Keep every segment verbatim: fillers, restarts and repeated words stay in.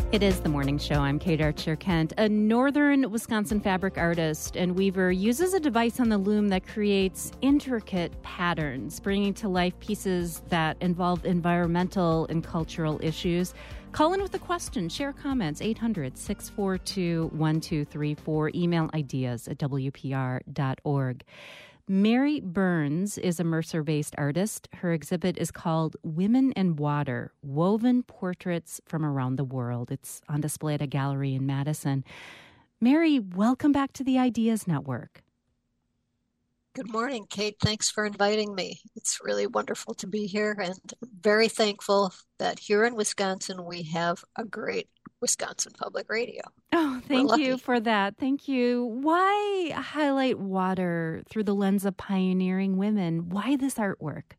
It is the morning show. I'm Kate Archer-Kent. A northern Wisconsin fabric artist and weaver uses a device on the loom that creates intricate patterns, bringing to life pieces that involve environmental and cultural issues. Call in with a question, share comments, eight hundred, six four two, one two three four, email ideas at w p r dot org. Mary Burns is a Mercer-based artist. Her exhibit is called Women and Water, Woven Portraits from Around the World. It's on display at a gallery in Madison. Mary, welcome back to the Ideas Network. Good morning, Kate. Thanks for inviting me. It's really wonderful to be here, and I'm very thankful that here in Wisconsin we have a great Wisconsin Public Radio. Oh, thank you for that. Thank you. Why highlight water through the lens of pioneering women? Why this artwork?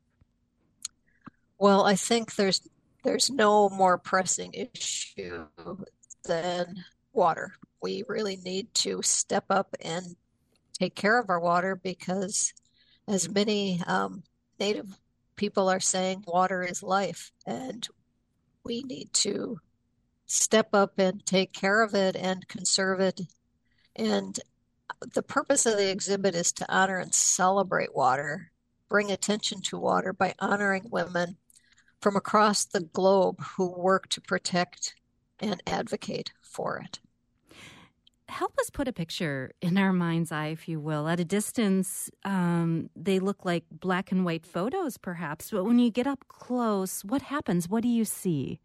Well, I think there's there's no more pressing issue than water. We really need to step up and take care of our water because, as many um, Native people are saying, water is life, and we need to step up and take care of it and conserve it. And the purpose of the exhibit is to honor and celebrate water, bring attention to water by honoring women from across the globe who work to protect and advocate for it. Help us put a picture in our mind's eye, if you will. At a distance, um, they look like black and white photos, perhaps. But when you get up close, what happens? What do you see?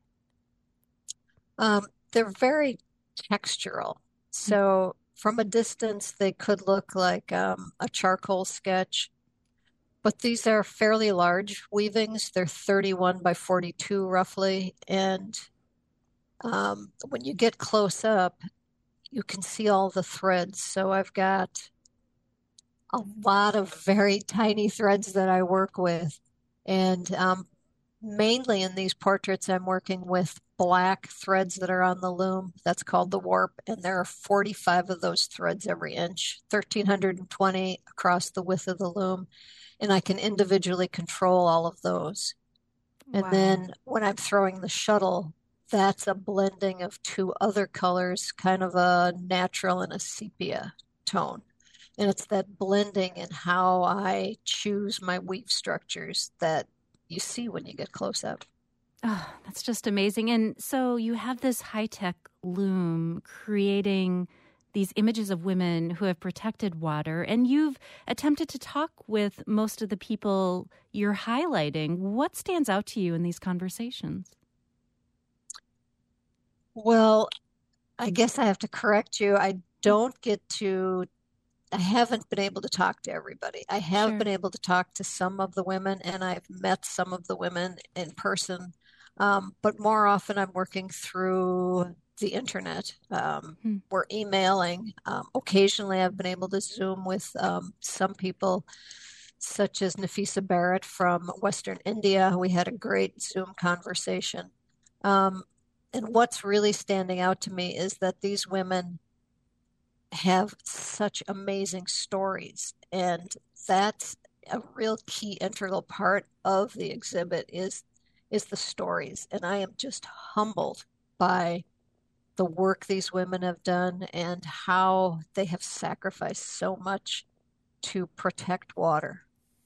Um, they're very textural. So from a distance, they could look like um, a charcoal sketch. But these are fairly large weavings. They're thirty-one by forty-two roughly. And um, when you get close up, you can see all the threads. So I've got a lot of very tiny threads that I work with. And um, mainly in these portraits, I'm working with black threads that are on the loom. That's called the warp. And there are forty-five of those threads every inch, one thousand three hundred twenty across the width of the loom. And I can individually control all of those. And wow. Then when I'm throwing the shuttle, that's a blending of two other colors, kind of a natural and a sepia tone. And it's that blending in how I choose my weave structures that you see when you get close up. Oh, that's just amazing. And so you have this high-tech loom creating these images of women who have protected water, and you've attempted to talk with most of the people you're highlighting. What stands out to you in these conversations? Well, I guess I have to correct you. I don't get to, I haven't been able to talk to everybody. I have sure. been able to talk to some of the women, and I've met some of the women in person. Um, but more often I'm working through the internet. Um, hmm. We're emailing. Um, occasionally I've been able to Zoom with um, some people, such as Nafisa Barrett from Western India. We had a great Zoom conversation. Um, and what's really standing out to me is that these women have such amazing stories. And that's a real key integral part of the exhibit is is the stories. And I am just humbled by the work these women have done and how they have sacrificed so much to protect water.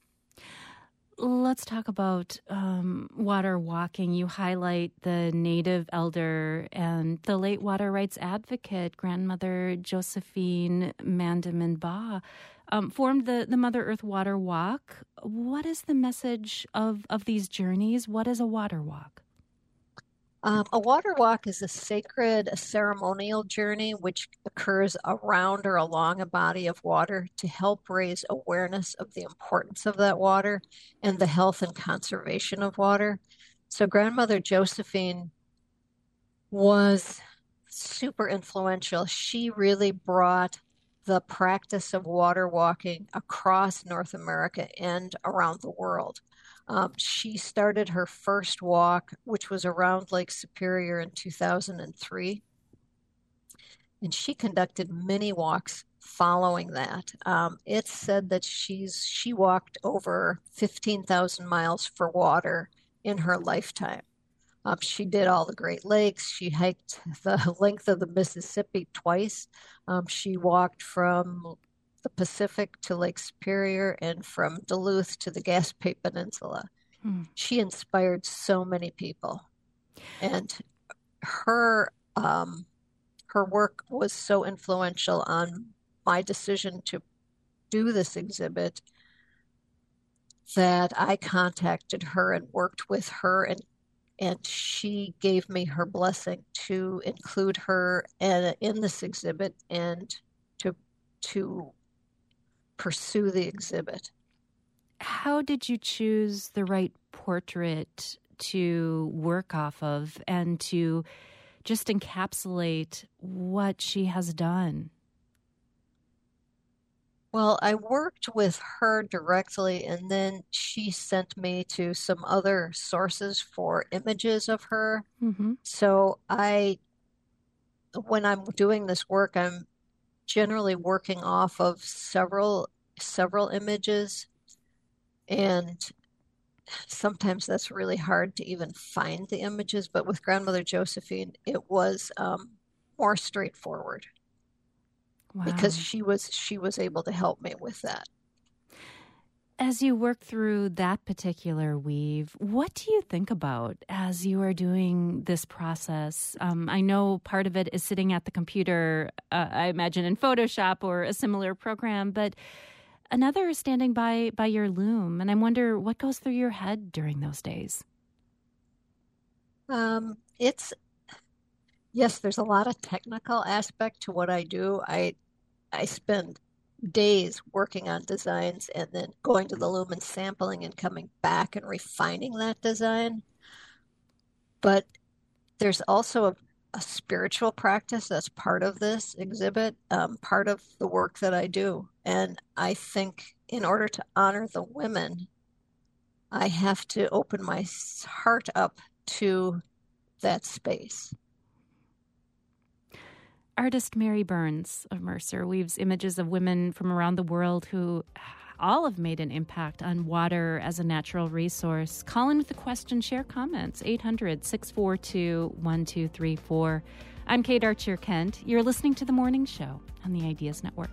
Let's talk about um, water walking. You highlight the native elder and the late water rights advocate, grandmother Josephine Mandamin Ba, um, formed the, the Mother Earth Water Walk. What is the message of, of these journeys? What is a water walk? Um, a water walk is a sacred, a ceremonial journey which occurs around or along a body of water to help raise awareness of the importance of that water and the health and conservation of water. So Grandmother Josephine was super influential. She really brought the practice of water walking across North America and around the world. Um, she started her first walk, which was around Lake Superior in two thousand three. And she conducted many walks following that. Um, it's said that she's she walked over fifteen thousand miles for water in her lifetime. Um, she did all the Great Lakes. She hiked the length of the Mississippi twice. Um, she walked from the Pacific to Lake Superior and from Duluth to the Gaspe Peninsula. Hmm. She inspired so many people. And her um, her work was so influential on my decision to do this exhibit that I contacted her and worked with her, and and she gave me her blessing to include her in, in this exhibit and to to pursue the exhibit. How did you choose the right portrait to work off of and to just encapsulate what she has done? Well, I worked with her directly, and then she sent me to some other sources for images of her. Mm-hmm. So I, when I'm doing this work, I'm generally working off of several several images, and sometimes that's really hard to even find the images. But with Grandmother Josephine, it was um, more straightforward. Wow. Because she was she was able to help me with that. As you work through that particular weave, what do you think about as you are doing this process? Um, I know part of it is sitting at the computer, uh, I imagine in Photoshop or a similar program, but another is standing by by your loom. And I wonder what goes through your head during those days. Um, it's yes, there's a lot of technical aspect to what I do. I I spend days working on designs and then going to the loom and sampling and coming back and refining that design. But there's also a, a spiritual practice that's part of this exhibit, um, part of the work that I do. And I think in order to honor the women, I have to open my heart up to that space. Artist Mary Burns of Mercer weaves images of women from around the world who all have made an impact on water as a natural resource. Call in with a question, share comments, eight hundred, six four two, one two three four. I'm Kate Archer-Kent. You're listening to The Morning Show on the Ideas Network.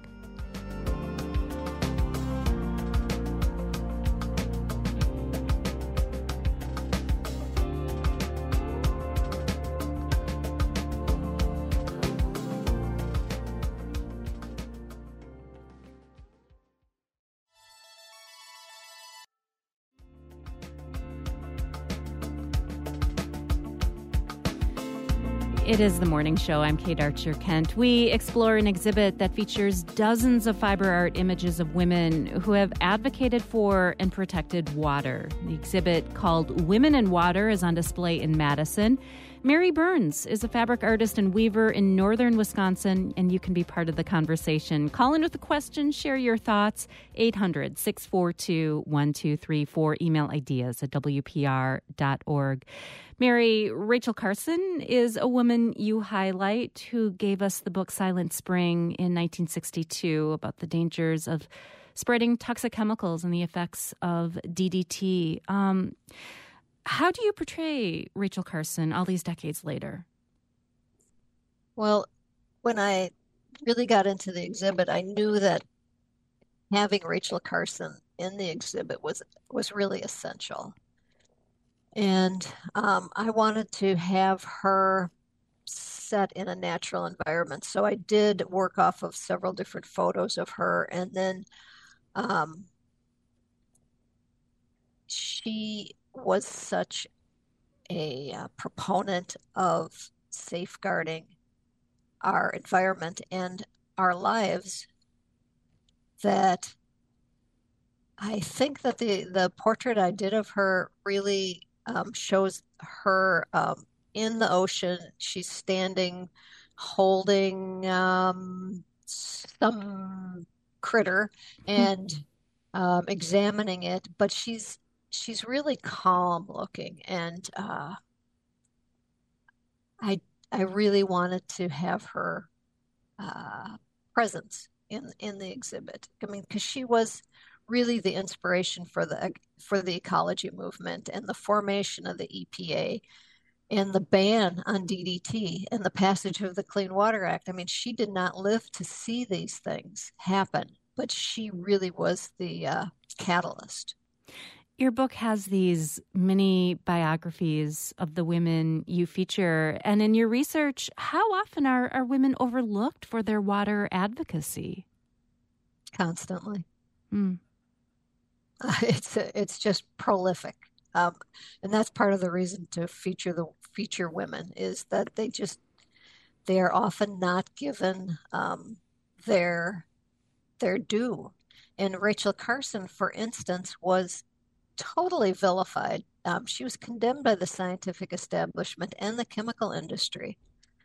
It is The Morning Show. I'm Kate Archer-Kent. We explore an exhibit that features dozens of fiber art images of women who have advocated for and protected water. The exhibit, called Women and Water, is on display in Madison. Mary Burns is a fabric artist and weaver in northern Wisconsin, and you can be part of the conversation. Call in with a question, share your thoughts, eight hundred, six four two, one two three four. Email ideas at w p r dot org. Mary, Rachel Carson is a woman you highlight who gave us the book Silent Spring in nineteen sixty-two about the dangers of spreading toxic chemicals and the effects of D D T. Um, how do you portray Rachel Carson all these decades later? Well, when I really got into the exhibit, I knew that having Rachel Carson in the exhibit was was really essential. And um, I wanted to have her set in a natural environment. So I did work off of several different photos of her. And then um, she was such a uh, proponent of safeguarding our environment and our lives that I think that the, the portrait I did of her really um, shows her um, in the ocean. She's standing holding um, some critter and um, examining it, but she's she's really calm looking, and uh, I I really wanted to have her uh, presence in in the exhibit. I mean, because she was really the inspiration for the for the ecology movement and the formation of the E P A. and the ban on D D T and the passage of the Clean Water Act. I mean, she did not live to see these things happen, but she really was the uh, catalyst. Your book has these mini biographies of the women you feature. And in your research, how often are, are women overlooked for their water advocacy? Constantly. Mm. Uh, it's it's just prolific. Um, and that's part of the reason to feature the feature women is that they just they are often not given um, their their due. And Rachel Carson, for instance, was totally vilified. Um, she was condemned by the scientific establishment and the chemical industry.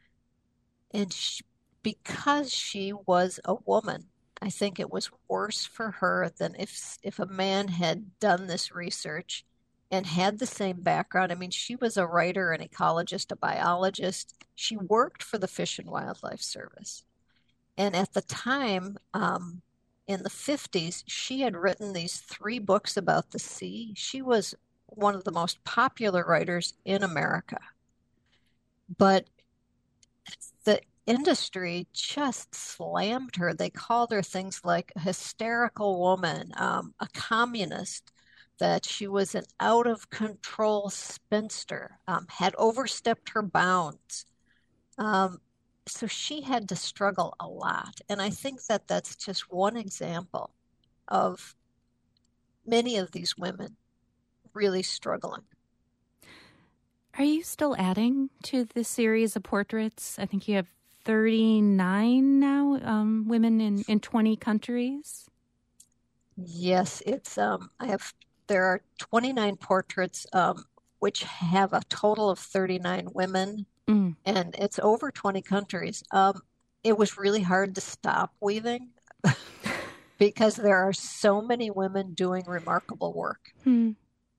And she, because she was a woman, I think it was worse for her than if if a man had done this research and had the same background. I mean, she was a writer, an ecologist, a biologist. She worked for the Fish and Wildlife Service. And at the time, um, in the fifties, she had written these three books about the sea. She was one of the most popular writers in America. But the industry just slammed her. They called her things like a hysterical woman, um, a communist, that she was an out of control spinster, um, had overstepped her bounds. Um, so she had to struggle a lot. And I think that that's just one example of many of these women really struggling. Are you still adding to this series of portraits? I think you have thirty-nine now, um, women in, in twenty countries. Yes, it's um I have there are twenty-nine portraits um which have a total of thirty-nine women Mm. and it's over twenty countries. Um it was really hard to stop weaving because there are so many women doing remarkable work. Hmm.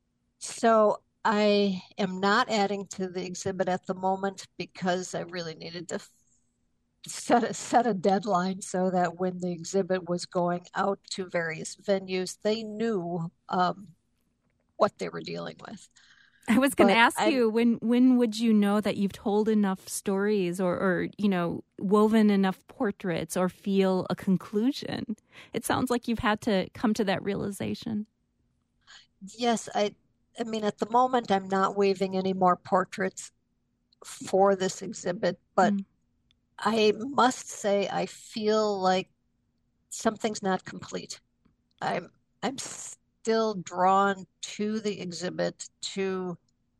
So I am not adding to the exhibit at the moment because I really needed to set a, set a deadline so that when the exhibit was going out to various venues, they knew um, what they were dealing with. I was going to But ask I'm you when when would you know that you've told enough stories or, or you know woven enough portraits or feel a conclusion? It sounds like you've had to come to that realization. yes, I I mean at the moment I'm not weaving any more portraits for this exhibit, but Mm. I must say I feel like something's not complete. I'm I'm still drawn to the exhibit to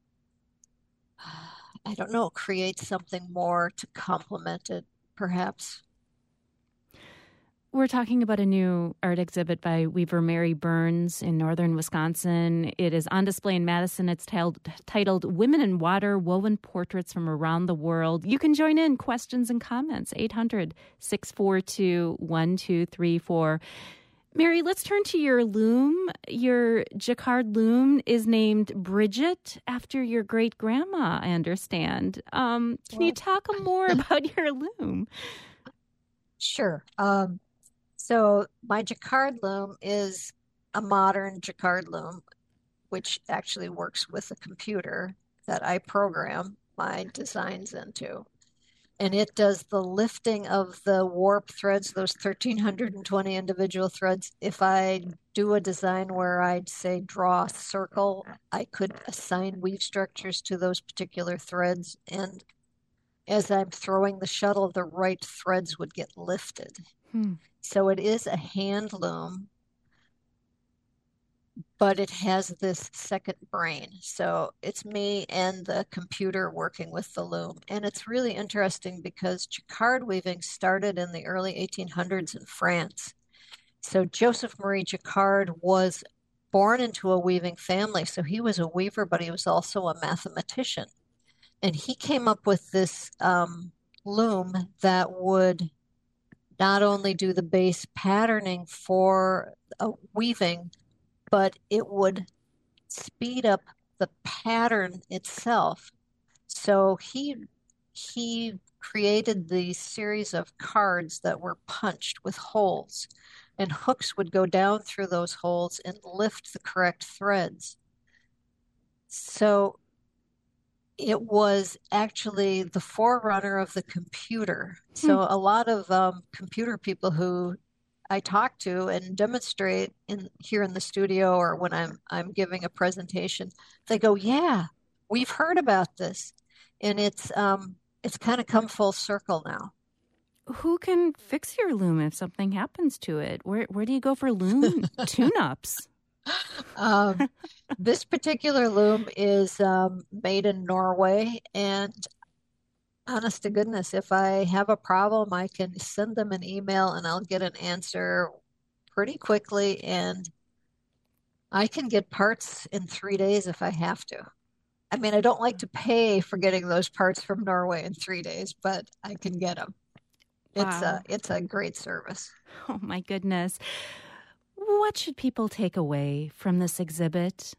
I don't know, create something more to complement it, perhaps. We're talking about a new art exhibit by weaver Mary Burns in northern Wisconsin. It is on display in Madison. It's titled, titled Women in Water, Woven Portraits from Around the World. You can join in questions and comments, eight hundred, six four two, one two three four. Mary, let's turn to your loom. Your jacquard loom is named Bridget after your great grandma, I understand. Um, can you Well, talk more about your loom? sure. Um, so my jacquard loom is a modern jacquard loom, which actually works with a computer that I program my designs into. And it does the lifting of the warp threads, those one thousand three hundred twenty individual threads. If I do a design where I'd say draw a circle, I could assign weave structures to those particular threads. And as I'm throwing the shuttle, the right threads would get lifted. Hmm. So it is a hand loom, but it has this second brain. So it's me and the computer working with the loom. And it's really interesting because jacquard weaving started in the early eighteen hundreds in France. So Joseph Marie Jacquard was born into a weaving family. So he was a weaver, but he was also a mathematician. And he came up with this um, loom that would not only do the base patterning for a weaving, but it would speed up the pattern itself. So he he created these series of cards that were punched with holes, and hooks would go down through those holes and lift the correct threads. So it was actually the forerunner of the computer. Hmm. So a lot of um, computer people who I talk to and demonstrate in here in the studio or when I'm I'm giving a presentation, they go, "Yeah, we've heard about this," and it's um, it's kind of come full circle now. Who can fix your loom if something happens to it? Where where do you go for loom tune-ups? Um, this particular loom is um, made in Norway, and honest to goodness, if I have a problem, I can send them an email and I'll get an answer pretty quickly, and I can get parts in three days if I have to. I mean, I don't like to pay for getting those parts from Norway in three days, but I can get them. It's a Wow. it's a great service. Oh, my goodness. What should people take away from this exhibit?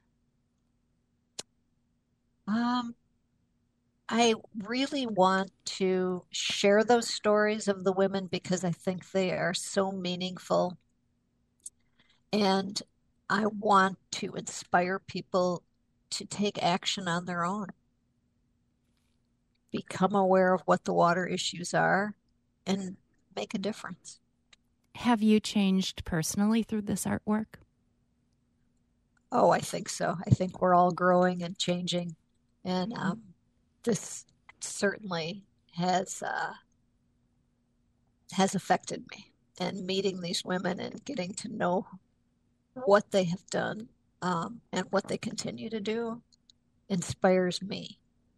Um, I really want to share those stories of the women because I think they are so meaningful. And I want to inspire people to take action on their own, become aware of what the water issues are, and make a difference. Have you changed personally through this artwork? Oh, I think so. I think we're all growing and changing. And um, this certainly has uh, has affected me. And meeting these women and getting to know what they have done um, and what they continue to do inspires me.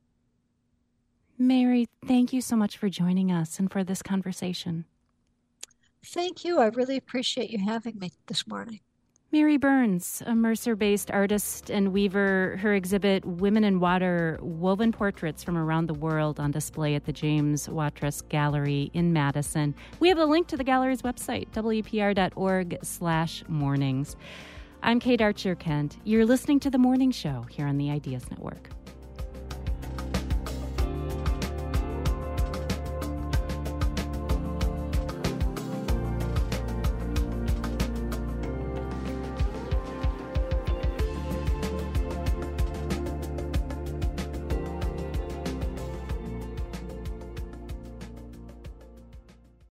Mary, thank you so much for joining us and for this conversation. Thank you. I really appreciate you having me this morning. Mary Burns, a Mercer-based artist and weaver, her exhibit Women in Water, woven portraits from around the world on display at the James Watrous Gallery in Madison. We have a link to the gallery's website, W P R dot org slash mornings. I'm Kate Archer Kent. You're listening to The Morning Show here on the Ideas Network.